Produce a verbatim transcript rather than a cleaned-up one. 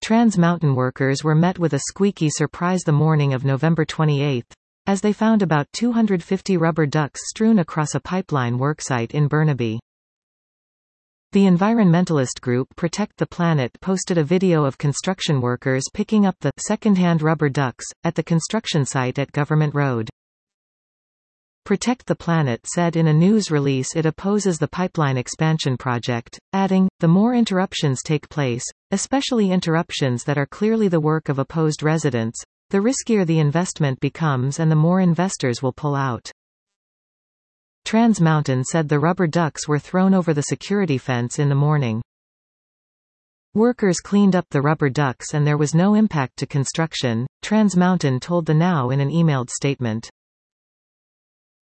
Trans Mountain workers were met with a squeaky surprise the morning of November twenty-eighth, as they found about two hundred fifty rubber ducks strewn across a pipeline worksite in Burnaby. The environmentalist group Protect the Planet posted a video of construction workers picking up the second-hand rubber ducks at the construction site at Government Road. Protect the Planet said in a news release it opposes the pipeline expansion project, adding, "The more interruptions take place, especially interruptions that are clearly the work of opposed residents, the riskier the investment becomes and the more investors will pull out." Trans Mountain said the rubber ducks were thrown over the security fence in the morning. Workers cleaned up the rubber ducks and there was no impact to construction, Trans Mountain told the Now in an emailed statement.